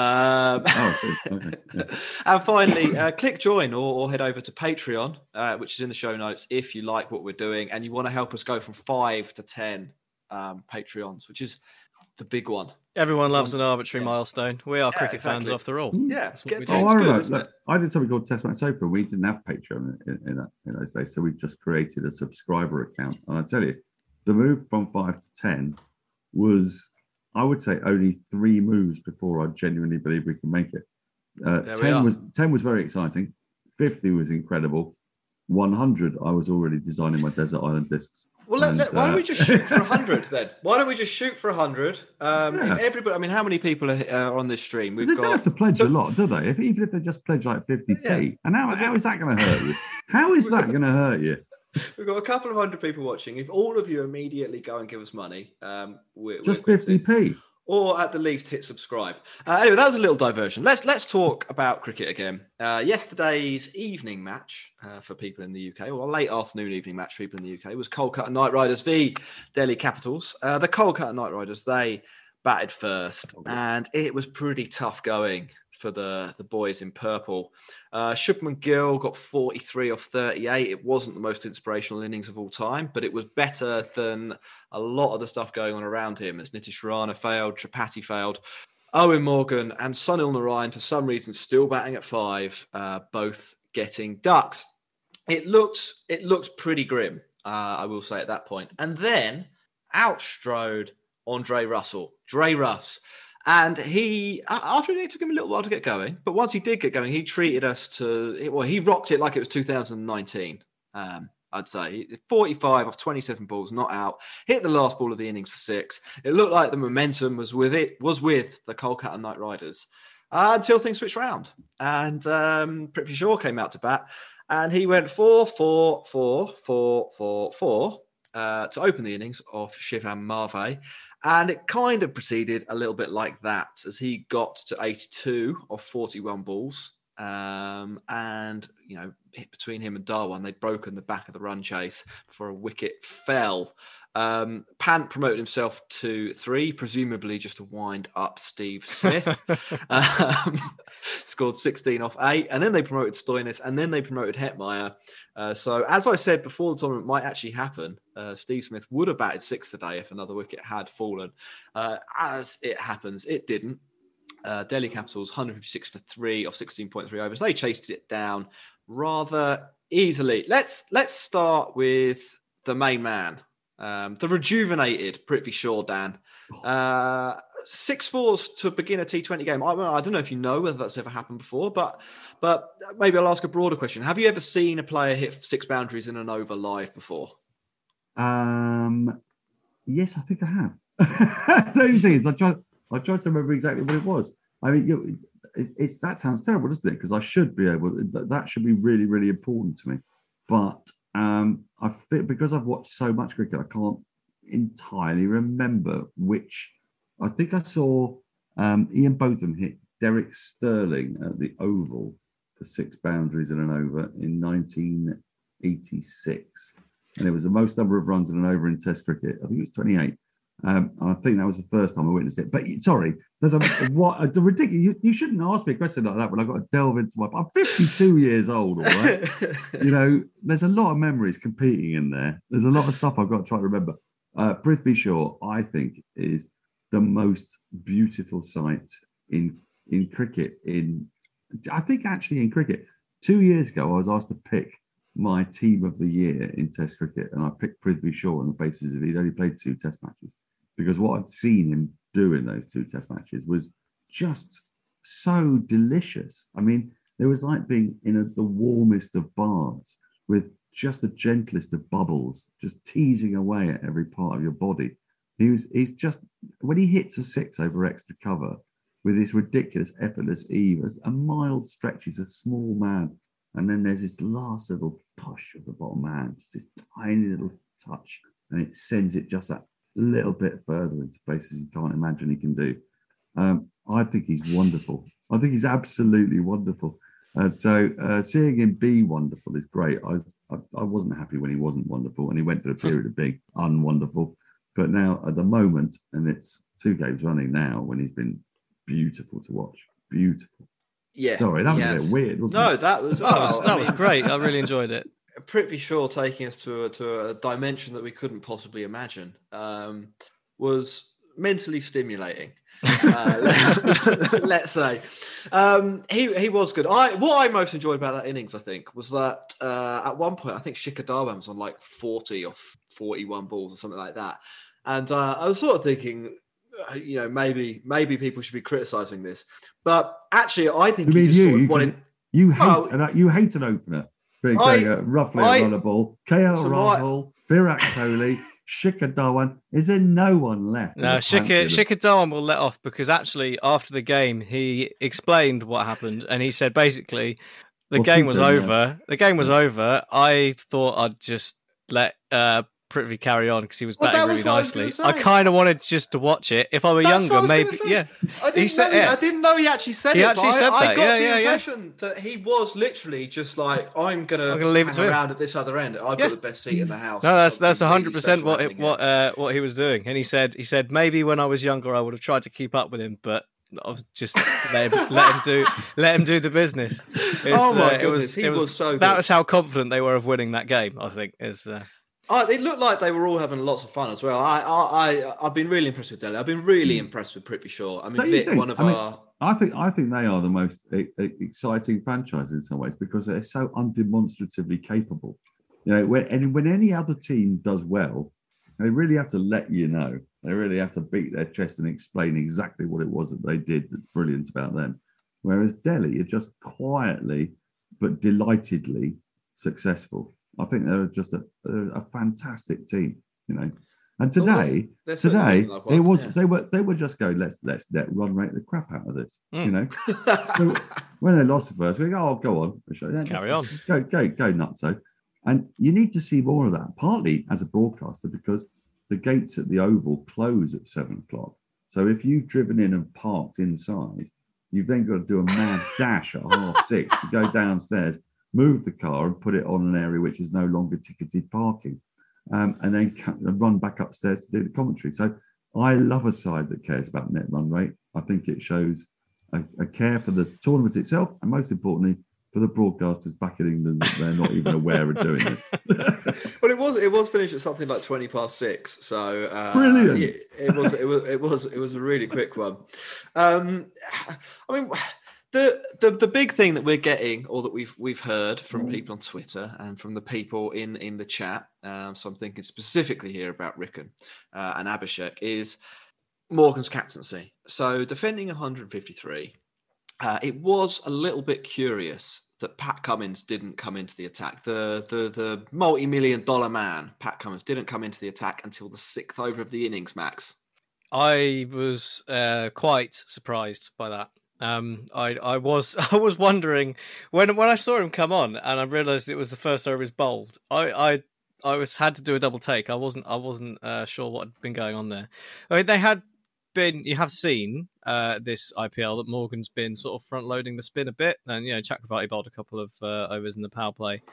Okay. Yeah. And finally, click join or head over to Patreon, which is in the show notes if you like what we're doing and you want to help us go from 5 to 10 Patreons, which is the big one. Everyone loves an arbitrary milestone. We are cricket fans after all. Yeah, I remember. I did something called Test Match Sofa. We didn't have Patreon in those days, so we just created a subscriber account. And I tell you, the move from 5 to 10 was, I would say, only 3 moves before I genuinely believe we can make it. 10 was very exciting. 50 was incredible. 100, I was already designing my desert island discs. Well, why don't we just shoot for 100 then? Why don't we just shoot for 100? Everybody, I mean, how many people are on this stream? They don't have to pledge a lot, do they? Even if they just pledge like 50p. Yeah. And how is that going to hurt you? How is that going to hurt you? We've got a couple of 100 people watching. If all of you immediately go and give us money, we're 50p. Or at the least hit subscribe. Anyway, that was a little diversion. Let's talk about cricket again. Yesterday's evening match for people in the UK, or a late afternoon evening match for people in the UK, was Kolkata Knight Riders v Delhi Capitals. The Kolkata Knight Riders, they batted first, and it was pretty tough going for the boys in purple. Shubman Gill got 43 off 38. It wasn't the most inspirational innings of all time, but it was better than a lot of the stuff going on around him as Nitish Rana failed, Tripathi failed, Owen Morgan and Sunil Narayan, for some reason, still batting at 5, both getting ducks. It looked pretty grim, I will say, at that point. And then out strode Andre Russell, Dre Russ. And after it took him a little while to get going, but once he did get going, he treated us he rocked it like it was 2019, I'd say. 45 off 27 balls, not out, hit the last ball of the innings for 6. It looked like the momentum was with the Kolkata Knight Riders until things switched round. And Prithvi Shaw came out to bat, and he went 4-4-4-4-4-4 to open the innings off Shivam Marve. And it kind of proceeded a little bit like that as he got to 82 of 41 balls. And, between him and Darwan, they'd broken the back of the run chase before a wicket fell. Pant promoted himself to 3, presumably just to wind up Steve Smith. Scored 16 off 8. And then they promoted Stoinis, and then they promoted Hetmeyer. So as I said before the tournament might actually happen, Steve Smith would have batted 6 today if another wicket had fallen. As it happens, it didn't. Delhi Capitals 156 for 3 off 16.3 overs. They chased it down rather easily. Let's start with the main man, the rejuvenated Prithvi Shaw, Dan. 6 fours to begin a T20 game. I don't know if you know whether that's ever happened before, but maybe I'll ask a broader question. Have you ever seen a player hit 6 boundaries in an over live before? Yes, I think I have. The only thing is, I tried to remember exactly what it was. I mean, that sounds terrible, doesn't it? Because I should be able. That should be really, really important to me. But I feel, because I've watched so much cricket, I can't entirely remember which. I think I saw Ian Botham hit Derek Sterling at the Oval for 6 boundaries in an over in 1986, and it was the most number of runs in an over in Test cricket. I think it was 28. And I think that was the first time I witnessed it. But sorry, there's the ridiculous. You shouldn't ask me a question like that when I've got to delve into I'm 52 years old, all right. There's a lot of memories competing in there. There's a lot of stuff I've got to try to remember. Prithvi Shaw, I think, is the most beautiful sight in cricket. I think actually in cricket, 2 years ago, I was asked to pick my team of the year in Test cricket, and I picked Prithvi Shaw on the basis of he'd only played 2 Test matches, because what I'd seen him do in those 2 Test matches was just so delicious. I mean, it was like being in the warmest of baths with just the gentlest of bubbles, just teasing away at every part of your body. He's just, when he hits a 6 over extra cover with this ridiculous effortless ease, a mild stretch, he's a small man. And then there's this last little push of the bottom hand, just this tiny little touch, and it sends it just that little bit further into places you can't imagine he can do. I think he's wonderful. I think he's absolutely wonderful. So seeing him be wonderful is great. I wasn't happy when he wasn't wonderful, and he went through a period of being unwonderful. But now at the moment, and it's 2 games running now, when he's been beautiful to watch. Beautiful. Yeah. Sorry, that was a bit weird, wasn't it? That was that was great. I really enjoyed it. Prithvi Shaw taking us to a dimension that we couldn't possibly imagine was mentally stimulating. Let's say he was good. What I most enjoyed about that innings, I think, was that at one point I think Shikhar Dhawan was on like 40 or 41 balls or something like that, and I was sort of thinking, maybe people should be criticising this, but actually I think you hate an opener going roughly around the ball. KL Rahul, Virat Kohli, Shikhar Dhawan. Is there no one left? No, Shikhar Dhawan will let off, because actually after the game he explained what happened, and he said basically the game was over. The game was over. I thought I'd just let Prithvi carry on because he was batting really nicely. I kind of wanted just to watch it. If I were younger, maybe. Yeah, I didn't know he actually said it. He actually said that. I got the impression that he was literally just like, I'm gonna leave it to around at this other end. I've got the best seat in the house. No, that's 100% what he was doing. And he said maybe when I was younger I would have tried to keep up with him, but I was just let him do the business. Oh my goodness, he was so good. That was how confident they were of winning that game, I think. It looked like they were all having lots of fun as well. I've been really impressed with Delhi. I've been really impressed with Prithvi Shaw. I mean, Vic, I think they are the most exciting franchise in some ways, because they're so undemonstratively capable. When any other team does well, they really have to let you know. They really have to beat their chest and explain exactly what it was that they did that's brilliant about them. Whereas Delhi are just quietly but delightedly successful. I think they're just a fantastic team, And today they were just going, let's net run rate the crap out of this, So when they lost the first, we go, go on, carry on, go nutso. And you need to see more of that, partly as a broadcaster, because the gates at the Oval close at 7:00. So if you've driven in and parked inside, you've then got to do a mad dash at 6:30 to go downstairs, move the car and put it on an area which is no longer ticketed parking, and then run back upstairs to do the commentary. So I love a side that cares about net run rate. I think it shows a care for the tournament itself, and most importantly, for the broadcasters back in England, that they're not even aware of doing this. Well, it was finished at something like 6:20, so brilliant. It was a really quick one. I mean, the big thing that we're getting, or that we've heard from people on Twitter and from the people in the chat, so I'm thinking specifically here about Ricken and Abhishek, is Morgan's captaincy. So defending 153, it was a little bit curious that Pat Cummins didn't come into the attack. The multi-million-dollar man, Pat Cummins, didn't come into the attack until the 6th over of the innings, Max. I was quite surprised by that. I was wondering when I saw him come on and I realised it was the first over he's bowled. I had to do a double take. I wasn't sure what had been going on there. I mean, you have seen this IPL that Morgan's been sort of front loading the spin a bit, and Chakravarti bowled a couple of overs in the power play.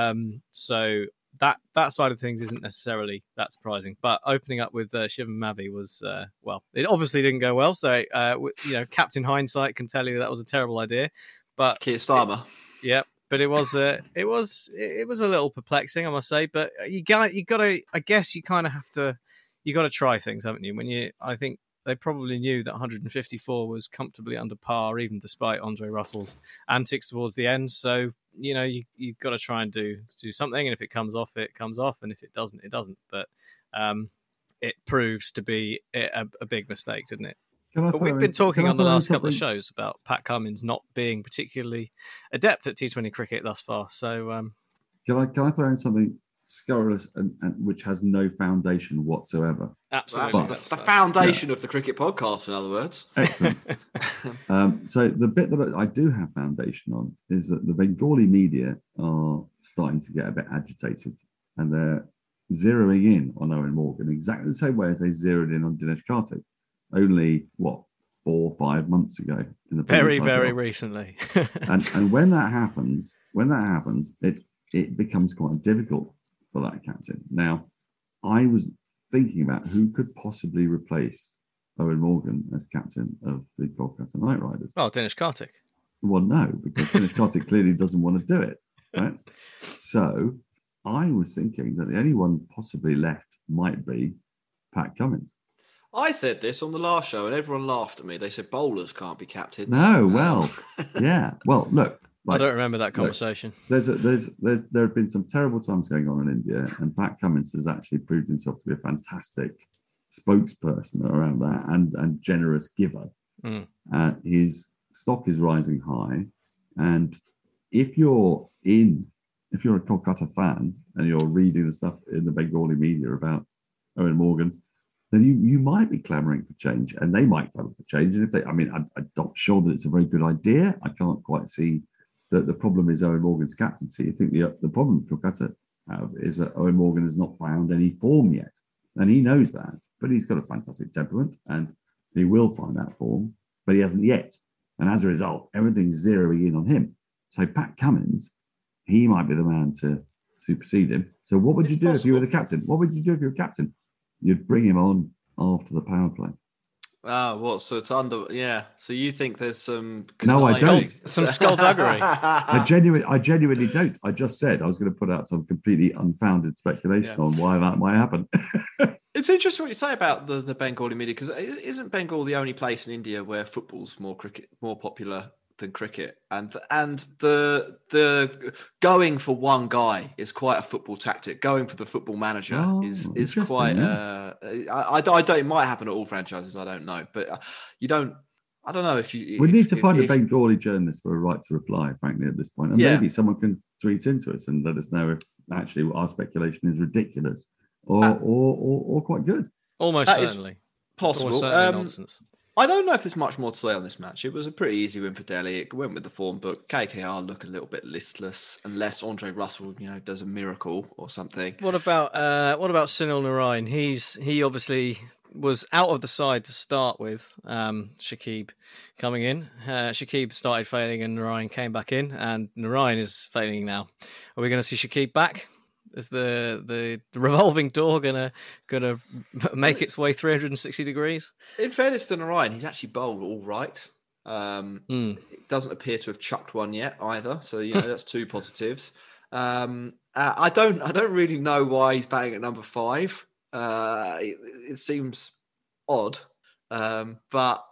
So that side of things isn't necessarily that surprising. But opening up with Shivam Mavi was it obviously didn't go well. So Captain Hindsight can tell you that was a terrible idea. But Keir Starmer, but it was a little perplexing, I must say. But you got to, I guess you kind of have to, you got to try things, haven't you? I think they probably knew that 154 was comfortably under par, even despite Andre Russell's antics towards the end. So, you've got to try and do something. And if it comes off, it comes off. And if it doesn't, it doesn't. But it proves to be a big mistake, didn't it? But we've been talking on the last couple of shows about Pat Cummins not being particularly adept at T20 cricket thus far. So can I throw in something scurrilous and which has no foundation whatsoever? Absolutely. The foundation of the cricket podcast, in other words. Excellent. So the bit that I do have foundation on is that the Bengali media are starting to get a bit agitated, and they're zeroing in on Eoin Morgan exactly the same way as they zeroed in on Dinesh Karthik only 4 or 5 months ago in the very recently. and when that happens, it becomes quite difficult for that captain. Now, I was thinking about who could possibly replace Eoin Morgan as captain of the Kolkata Knight Riders. Oh, Dinesh Karthik. Well, no, because Dinesh Karthik clearly doesn't want to do it, right? So I was thinking that the only one possibly left might be Pat Cummins. I said this on the last show and everyone laughed at me. They said bowlers can't be captains. No, well, yeah. Well, look. I don't remember that conversation. There have been some terrible times going on in India, and Pat Cummins has actually proved himself to be a fantastic spokesperson around that and generous giver. His stock is rising high, and if you're a Kolkata fan and you're reading the stuff in the Bengali media about Eoin Morgan, then you might be clamouring for change, and they might clamour for change. And I'm not sure that it's a very good idea. I can't quite see that the problem is Eoin Morgan's captaincy. I think the problem Kolkata have is that Eoin Morgan has not found any form yet, and he knows that. But he's got a fantastic temperament, and he will find that form, but he hasn't yet. And as a result, everything's zeroing in on him. So Pat Cummins, he might be the man to supersede him. So what would you do if you were the captain? What would you do if you were captain? You'd bring him on after the power play. So it's under, yeah. So you think there's some... No, I don't. Some skullduggery. I genuinely don't. I just said I was going to put out some completely unfounded speculation on why that might happen. It's interesting what you say about the Bengali media, because isn't Bengal the only place in India where football's more popular than cricket, and the going for one guy is quite a football tactic. Going for the football manager is quite. Yeah. I don't. It might happen at all franchises. I don't know, but you don't. I don't know if you. We need to find a Bengali journalist for a right to reply. Frankly, at this point, and maybe someone can tweet into us and let us know if actually our speculation is ridiculous or quite good. Almost certainly possible. Almost certainly nonsense. I don't know if there's much more to say on this match. It was a pretty easy win for Delhi. It went with the form book. KKR look a little bit listless unless Andre Russell, does a miracle or something. What about Sunil Narine? He obviously was out of the side to start with. Shakib coming in. Shakib started failing and Narine came back in, and Narine is failing now. Are we going to see Shakib back? Is the revolving door gonna make its way 360 degrees? In fairness to Narine, he's actually bowled all right. It doesn't appear to have chucked one yet either, so that's two positives. I don't really know why he's batting at number 5. It seems odd, but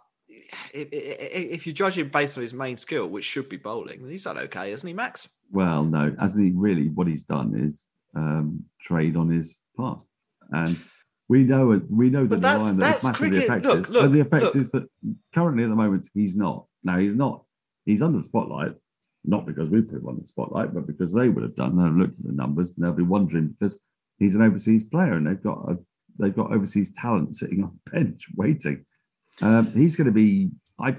if you judge him based on his main skill, which should be bowling, then he's done okay, hasn't he, Max? Well, no, hasn't he? Really, what he's done is trade on his past, and we know that that's massively effective. Look, the effect is that currently at the moment he's not. Now he's under the spotlight, not because we put him on the spotlight, but because they would have done. They've looked at the numbers and they'll be wondering because he's an overseas player and they've got overseas talent sitting on the bench waiting. He's going to be.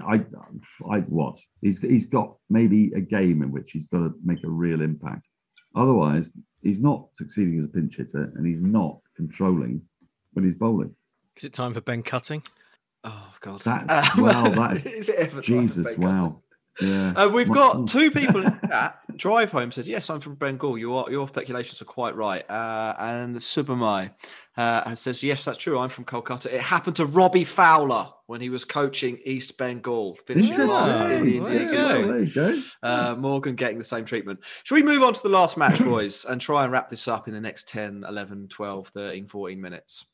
He's got maybe a game in which he's got to make a real impact. Otherwise, he's not succeeding as a pinch hitter and he's not controlling when he's bowling. Is it time for Ben Cutting? Oh, God. That is Jesus, wow. Yeah. We've got two people in chat. Drive Home said, yes, I'm from Bengal. Your speculations are quite right. And Subamai says, yes, that's true. I'm from Kolkata. It happened to Robbie Fowler when he was coaching East Bengal. Finishing last in the Indian There you go. Morgan getting the same treatment. Should we move on to the last match, boys, and try and wrap this up in the next 10, 11, 12, 13, 14 minutes?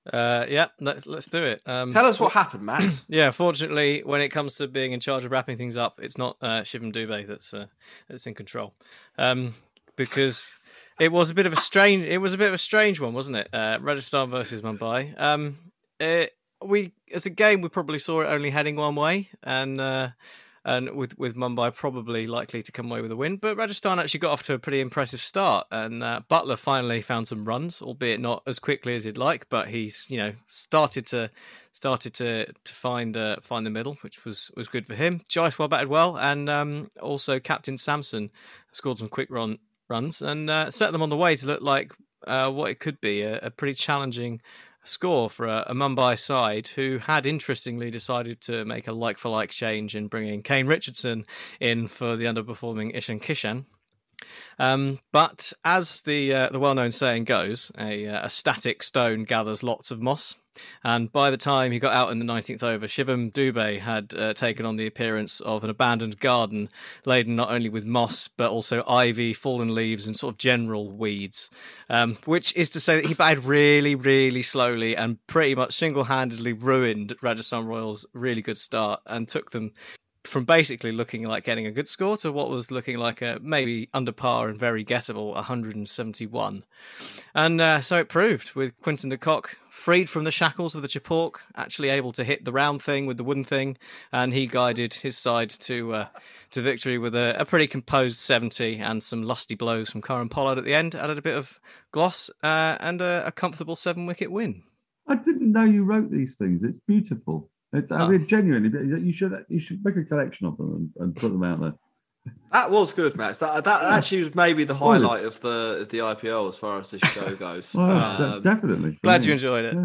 Yeah, let's do it. Tell us what happened, Max. Yeah, fortunately, when it comes to being in charge of wrapping things up, it's not Shivam Dubé that's in control, because it was a bit of a strange one, wasn't it? Rajasthan versus Mumbai. We as a game we probably saw it only heading one way, and with Mumbai probably likely to come away with a win. But Rajasthan actually got off to a pretty impressive start, and Butler finally found some runs, albeit not as quickly as he'd like. But he's started to find the middle, which was good for him. Jaiswal batted well, and also Captain Samson scored some quick runs and set them on the way to look like what it could be a pretty challenging score for a Mumbai side who had interestingly decided to make a like-for-like change in bringing Kane Richardson in for the underperforming Ishan Kishan. But as the well-known saying goes, a static stone gathers lots of moss. And by the time he got out in the 19th over, Shivam Dubé had taken on the appearance of an abandoned garden laden not only with moss, but also ivy, fallen leaves, and sort of general weeds. Which is to say that he batted really, really slowly and pretty much single-handedly ruined Rajasthan Royals' really good start and took them from basically looking like getting a good score to what was looking like a maybe under par and very gettable 171. And so it proved, with Quinton de Kock freed from the shackles of the Chepauk, actually able to hit the round thing with the wooden thing, and he guided his side to victory with a pretty composed 70 and some lusty blows from Karan Pollard at the end, added a bit of gloss and a comfortable 7-wicket win. I didn't know you wrote these things. It's beautiful. I mean, genuinely, you should make a collection of them and put them out there. That was good, Max. That actually was maybe the highlight of the IPL as far as this show goes. Definitely. Glad you enjoyed it.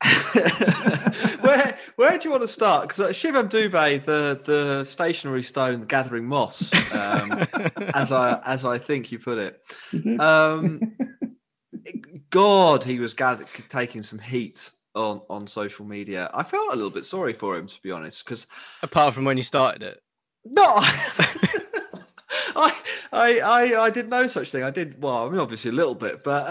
Yeah. Where do you want to start? Because Shivam Dubé, the stationary stone gathering moss, as I think you put it. God, he was taking some heat on social media. I felt a little bit sorry for him, to be honest, because apart from when you started it. No, I did no such thing. I did, well, I mean, obviously a little bit, but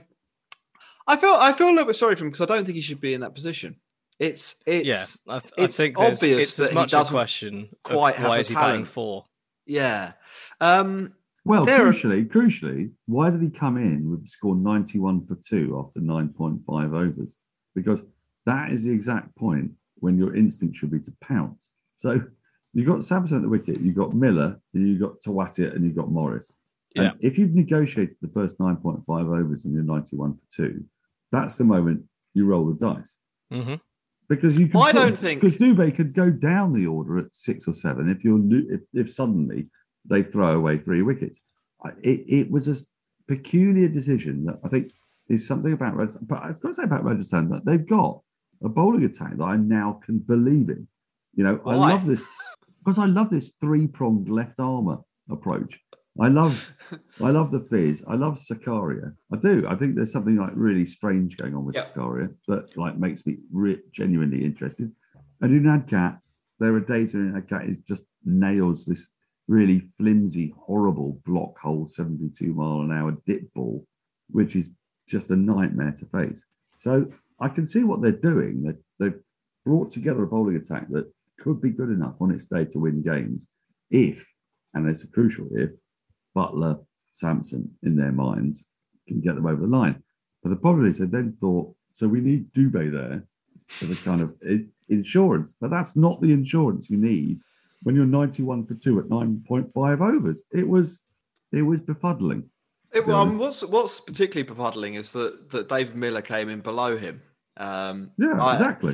I feel a little bit sorry for him because I don't think he should be in that position. I think obvious it's as much a question quite of why is he batting for. Yeah. Well, crucially, why did he come in with the score 91 for 2 after 9.5 overs? Because that is the exact point when your instinct should be to pounce. So you got Samson at the wicket, you got Miller, you got Tawatiat, and you got Morris. Yeah. And if you've negotiated the first 9.5 overs and you're 91 for 2, that's the moment you roll the dice. Mm-hmm. Because you can. I don't think because Dubé could go down the order at 6 or 7 if suddenly they throw away 3 wickets. It was a peculiar decision that I think is something about Rajasthan. But I've got to say about Rajasthan that they've got a bowling attack that I now can believe in. Why? I love this because I love this 3-pronged left armour approach. I love the Fizz. I love Sakaria. I do. I think there's something like really strange going on with Sakaria that like makes me genuinely interested. And Unadkat, there are days when Unadkat just nails this really flimsy, horrible block hole 72 mile an hour dip ball, which is just a nightmare to face. So I can see what they're doing. They've brought together a bowling attack that could be good enough on its day to win games if, and it's a crucial if, Butler, Samson, in their minds, can get them over the line. But the problem is they then thought, so we need Dubé there as a kind of insurance. But that's not the insurance you need when you're 91 for 2 at 9.5 overs. It was befuddling. What's particularly befuddling is that David Miller came in below him. Exactly.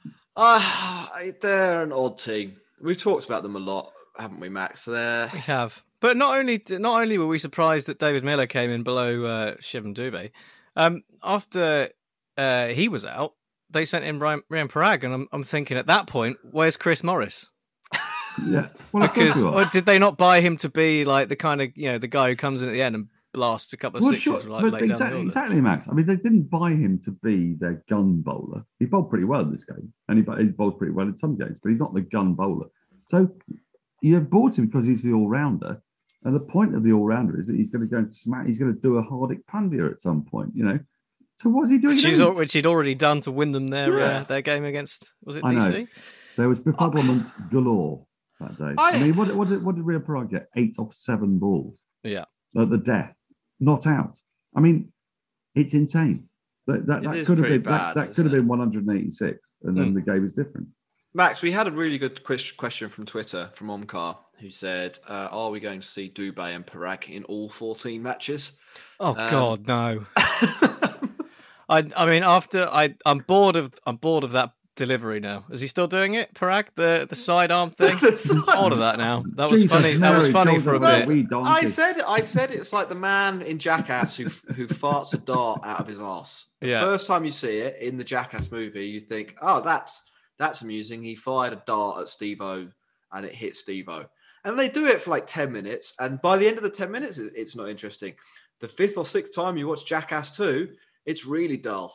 They're an odd team. We've talked about them a lot, haven't we, Max? We have. But not only were we surprised that David Miller came in below Shivam Dubé, after he was out, they sent in Rian Parag, and I'm thinking at that point, where's Chris Morris? Yeah, well, because did they not buy him to be like the kind of the guy who comes in at the end and blasts a couple of sixes down the order? Exactly, Max. I mean, they didn't buy him to be their gun bowler. He bowled pretty well in this game, and he bowled pretty well in some games, but he's not the gun bowler. So you bought him because he's the all-rounder. And the point of the all-rounder is that he's going to go and smack. He's going to do a Hardik Pandya at some point, So what was he doing? Which he'd already done to win them their game against, was it DC? Know. There was befuddlement galore that day. I mean, what did Rio Pereira get? 8 off 7 balls. Yeah. At the death. Not out. I mean, it's insane. That could have been bad, that could have been 186, and then the game is different. Max, we had a really good question from Twitter from Omkar, who said, "Are we going to see Dubé and Parag in all 14 matches?" Oh God, no. I mean, I'm bored of that delivery now. Is he still doing it, Parag? The sidearm thing? I'm bored of that now. That was funny. That was funny for a bit. I said it's like the man in Jackass who farts a dart out of his arse. The first time you see it in the Jackass movie, you think, "Oh, that's amusing." He fired a dart at Steve-O and it hit Steve-O. And they do it for like 10 minutes. And by the end of the 10 minutes, it's not interesting. The 5th or 6th time you watch Jackass 2, it's really dull.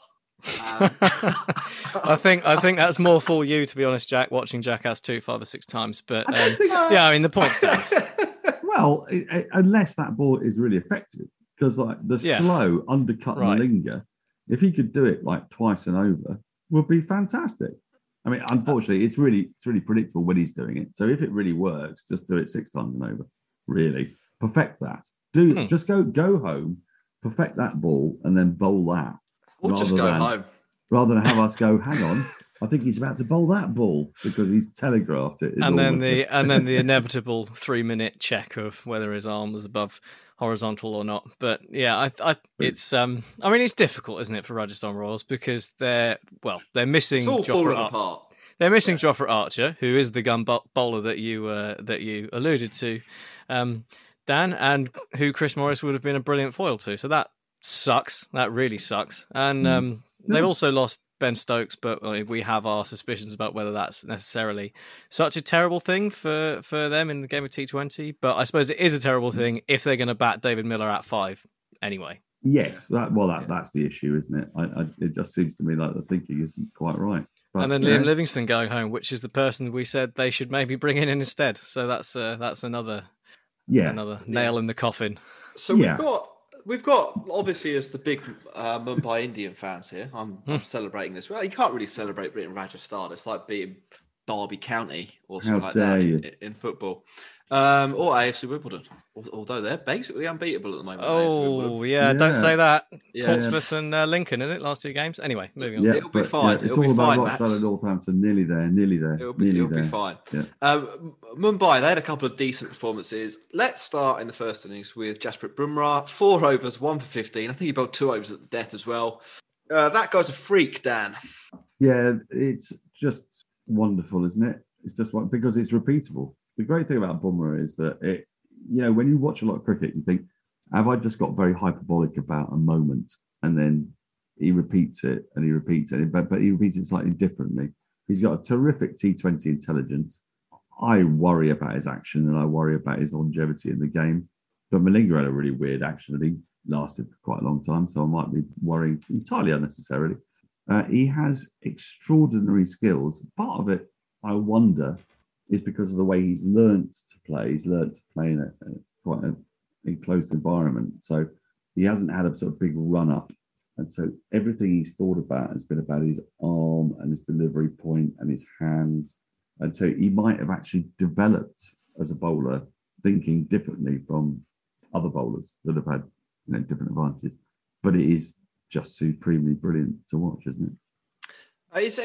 I think that's more for you, to be honest, Jack, watching Jackass 2 5 or 6 times. But I mean, the point stands. Well, unless that ball is really effective, because like the slow undercut Malinga, if he could do it like twice and over, would be fantastic. I mean, unfortunately, it's really predictable when he's doing it. So if it really works, just do it 6 times and over. Really perfect that. Just go home, perfect that ball, and then bowl that. Or just go home. Rather than have us go, hang on, I think he's about to bowl that ball because he's telegraphed it. And then the inevitable 3-minute check of whether his arm was above horizontal or not. But yeah, it's I mean, it's difficult, isn't it, for Rajasthan Royals, because they're missing. It's all falling apart. They're missing Jofra Archer, who is the gun bowler that you alluded to, Dan, and who Chris Morris would have been a brilliant foil to. So that sucks. That really sucks. And they've also lost Ben Stokes, but we have our suspicions about whether that's necessarily such a terrible thing for them in the game of T20. But I suppose it is a terrible thing if they're going to bat David Miller at 5 anyway. Yes, that's the issue, isn't it? It just seems to me like the thinking isn't quite right. But, and then Liam Livingston going home, which is the person we said they should maybe bring in instead. So that's another nail in the coffin. So we've got obviously as the big Mumbai Indian fans here. I'm celebrating this. Well, you can't really celebrate beating Rajasthan. It's like beating Derby County or something like that in football. Or AFC Wimbledon, although they're basically unbeatable at the moment. Oh, don't say that. Yeah. Portsmouth and Lincoln, isn't it? Last 2 games. Anyway, moving on. Yeah, it'll be fine. It's all about Rochdale and Northampton. Nearly there. It'll be fine. Yeah. Mumbai, they had a couple of decent performances. Let's start in the first innings with Jasprit Bumrah. 4 overs, 1 for 15. I think he bowled 2 overs at the death as well. That guy's a freak, Dan. Yeah, it's just wonderful, isn't it? It's just because it's repeatable. The great thing about Bumrah is that when you watch a lot of cricket, you think, have I just got very hyperbolic about a moment? And then he repeats it, but he repeats it slightly differently. He's got a terrific T20 intelligence. I worry about his action and I worry about his longevity in the game. But Malinga had a really weird action that he lasted for quite a long time, so I might be worrying entirely unnecessarily. He has extraordinary skills. Part of it, I wonder, is because of the way he's learnt to play. He's learnt to play in quite an enclosed environment. So he hasn't had a sort of big run up. And so everything he's thought about has been about his arm and his delivery point and his hands. And so he might have actually developed as a bowler thinking differently from other bowlers that have had different advantages. But it is just supremely brilliant to watch, isn't it? It's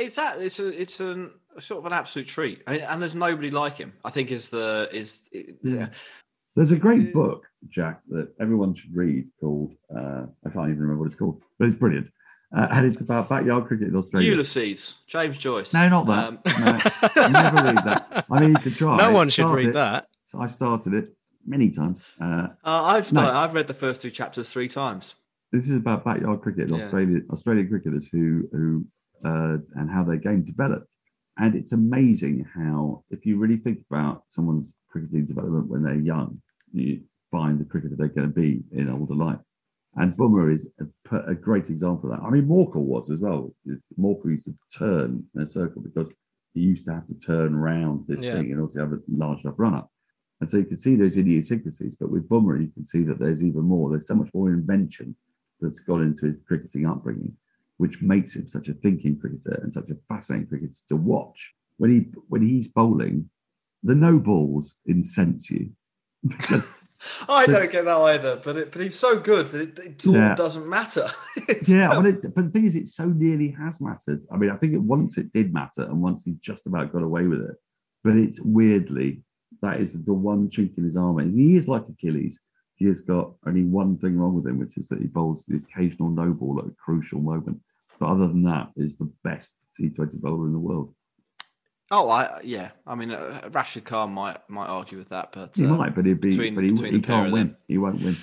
a sort of an absolute treat, and there's nobody like him. I think yeah. There's a great book, Jack, that everyone should read called I can't even remember what it's called, but it's brilliant, and it's about backyard cricket in Australia. Ulysses, James Joyce. No, not that. No, never read that. I mean, you could try. No one should read that. So I started it many times. I've read the first 2 chapters 3 times. This is about backyard cricket in Australian cricketers who and how their game developed. And it's amazing how, if you really think about someone's cricketing development when they're young, you find the cricketer they're going to be in older life. And Bumrah is a great example of that. I mean, Morkel was as well. Morkel used to turn in a circle because he used to have to turn around this thing in order to have a large enough run-up. And so you can see those idiosyncrasies. But with Bumrah, you can see that there's even more. There's so much more invention that's gone into his cricketing upbringing, which makes him such a thinking cricketer and such a fascinating cricketer to watch. When he's bowling, the no balls incense you. Because I don't get that either, but he's so good that it all doesn't matter. but the thing is, it so nearly has mattered. I mean, I think once it did matter, and once he just about got away with it. But it's weirdly, that is the one chink in his armour. He is like Achilles. He has got only one thing wrong with him, which is that he bowls the occasional no ball at a crucial moment. But other than that, is the best T20 bowler in the world. Oh, I mean, Rashid Khan might argue with that, but he might, but he can't win. He won't win.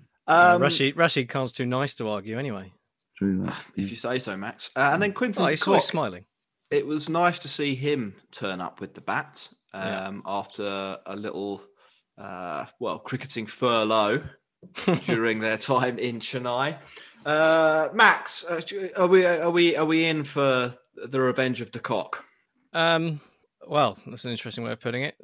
Rashid Khan's too nice to argue anyway. True that. If you say so, Max. And then Quinton de he's Kock, smiling. It was nice to see him turn up with the bat after a little, cricketing furlough during their time in Chennai. Max, are we in for the revenge of de Kock? Well, that's an interesting way of putting it.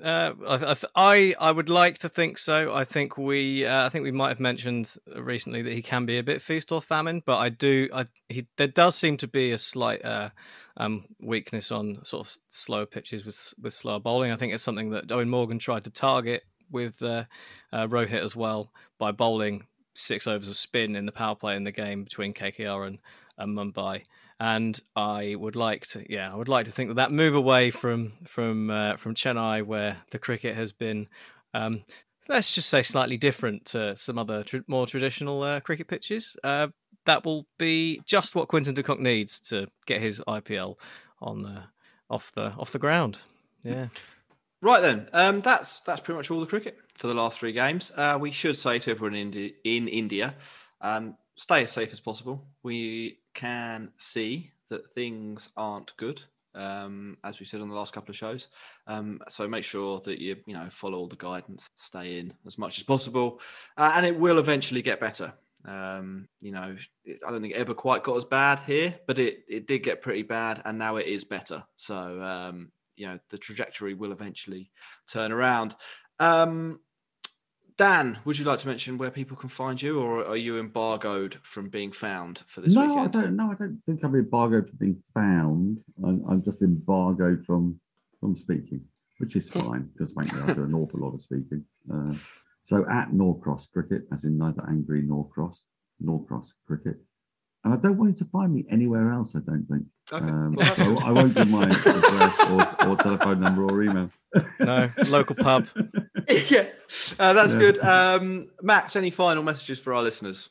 I would like to think so. I think we might have mentioned recently that he can be a bit feast or famine, but there does seem to be a slight weakness on sort of slower pitches with slower bowling. I think it's something that Owen Morgan tried to target with Rohit as well by bowling 6 overs of spin in the power play in the game between KKR and Mumbai. And I would like to think that move away from Chennai, where the cricket has been, let's just say, slightly different to some other more traditional cricket pitches, that will be just what Quinton de Kock needs to get his IPL off the ground. Yeah. Right then, that's pretty much all the cricket for the last 3 games. We should say to everyone in India, stay as safe as possible. We can see that things aren't good, as we said on the last couple of shows. So make sure that you follow all the guidance, stay in as much as possible, and it will eventually get better. I don't think it ever quite got as bad here, but it did get pretty bad, and now it is better. So the trajectory will eventually turn around. Dan, would you like to mention where people can find you, or are you embargoed from being found for this weekend? I don't think I'm embargoed from being found. I'm just embargoed from speaking, which is fine because frankly I do an awful lot of speaking. So at Norcross Cricket, as in neither angry nor cross, Norcross Cricket. And I don't want you to find me anywhere else, I don't think. Okay. So I won't give my address or telephone number or email. No, local pub. Yeah, that's good. Max, any final messages for our listeners?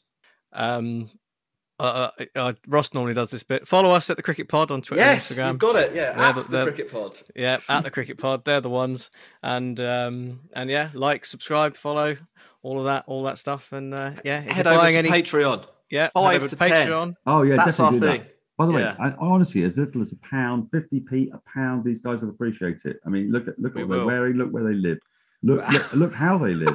Ross normally does this bit. Follow us at the Cricket Pod on Twitter and Instagram. Yes, you've got it. Yeah, at the Cricket Pod. Yeah, at the Cricket Pod. They're the ones. And yeah, like, subscribe, follow, all that stuff. And head over to Patreon. Yeah, 5 to 10. Patreon. Oh yeah, that's definitely our do thing. That. By the way, I honestly, as little as £1, 50p, £1, these guys will appreciate it. I mean, look at what they're wearing, look where they live, look how they live.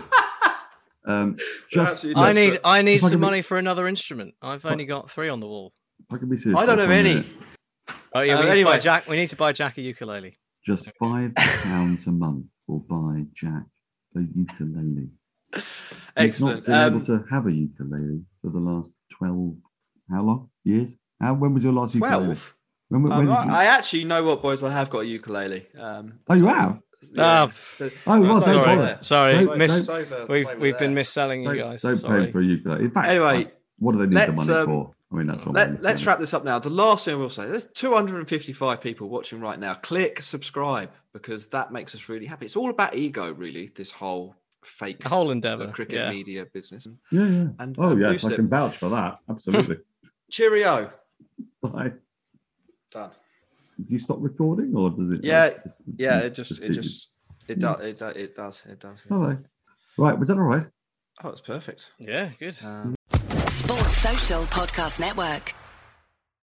I need some money for another instrument. I've only got 3 on the wall. I can be serious. I don't have any. Oh yeah, we need to buy Jack a ukulele. Just £5 a month will buy Jack a ukulele. Excellent. He's not been able to have a ukulele for the last 12, how long? Years? When was your last 12? ukulele? When did you... I actually know what, boys. I have got a ukulele. You have? Yeah. Sorry. We've been mis-selling you guys. Don't pay for a ukulele. In fact, anyway, what do they need the money for? I mean, that's what let's wrap this up now. The last thing I will say, there's 255 people watching right now. Click subscribe because that makes us really happy. It's all about ego, really, this whole endeavour, cricket media business. Yeah. And yes, I can vouch for that. Absolutely. Cheerio. Bye. Done. Do you stop recording or does it? It does. Bye. Right, was that all right? Oh, it's perfect. Yeah, good. Sports Social Podcast Network.